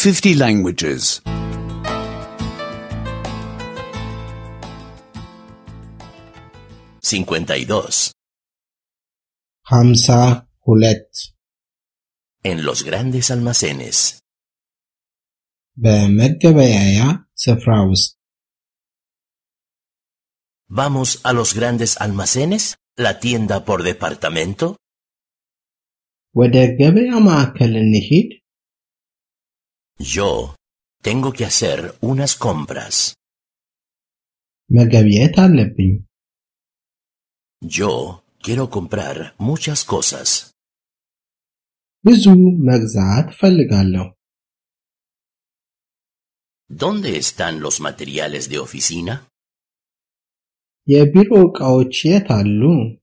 50 languages. 52. 52 En los grandes almacenes. በመገበያያ ስፍራ ውስጥ ¿Vamos a los grandes almacenes? ¿La tienda por departamento? ወደ ገበያ ማዕከል እንሂድ። Yo tengo que hacer unas compras. መገብየት አለብኝ። Yo quiero comprar muchas cosas. ብዙ መግዛት ፈልጋለሁ። ¿Dónde están los materiales de oficina? የቢሮ ዕቃዎች የት አሉ?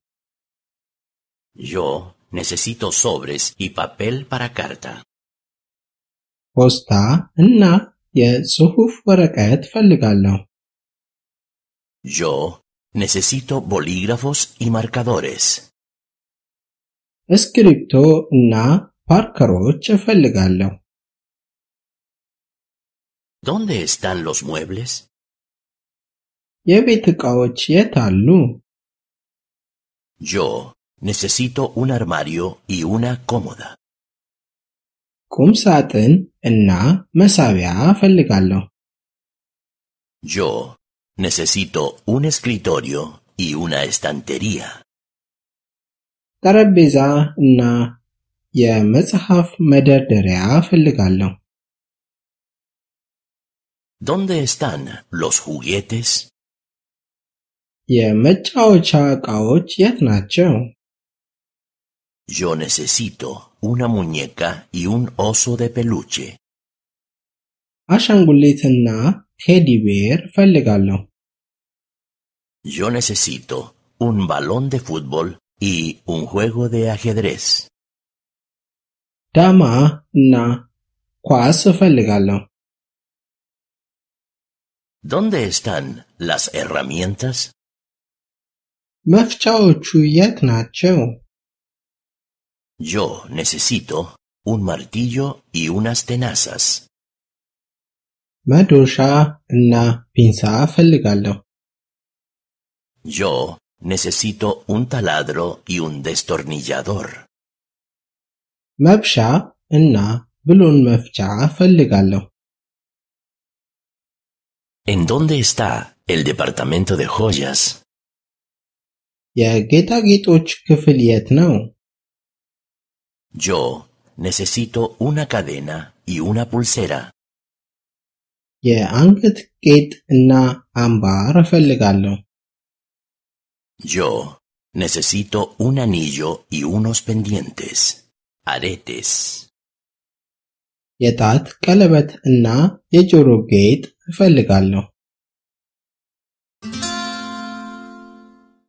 Yo necesito sobres y papel para carta. ፖስታ እና የጽሑፍ ወረቀት ፈልጋለሁ። Yo necesito bolígrafos y marcadores. እስክሪብቶ እና ፓርከሮች እፈልጋለሁ። ¿Dónde están los muebles? የቤት ዕቃዎች የት አሉ? Yo necesito un armario y una cómoda. ቁም ሳጥን እና መሳቢያ እፈልጋለሁ። Yo necesito un escritorio y una estantería. ጠረጴዛ እና የመጽሐፍ መደርደሪያ እፈልጋለሁ። ¿Dónde están los juguetes? የመጫወቻ ዕቃዎች የት ናቸው? Yo necesito una muñeca y un oso de peluche. አሻንጉሊትና ቴዲ ቤር እፈልጋለሁ። Yo necesito un balón de fútbol y un juego de ajedrez. ዳማ እና ኳስ እፈልጋለሁ። ¿Dónde están las herramientas? መፍቻዎቹ የት ናቸው? Yo necesito un martillo y unas tenazas. መዶሻ እና ፒንሳ እፈልጋለሁ። Yo necesito un taladro y un destornillador. መብሻ እና ብሎን መፍቻ እፈልጋለሁ። ¿En dónde está el departamento de joyas? የጌጣጌጦች ክፍል የት ነው? Yo necesito una cadena y una pulsera. የአንገት ጌጥ እና አምባር እፈልጋለሁ። Yo necesito un anillo y unos pendientes. Aretes. የጣት ቀለበት እና የጆሮ ጌጥ እፈልጋለሁ።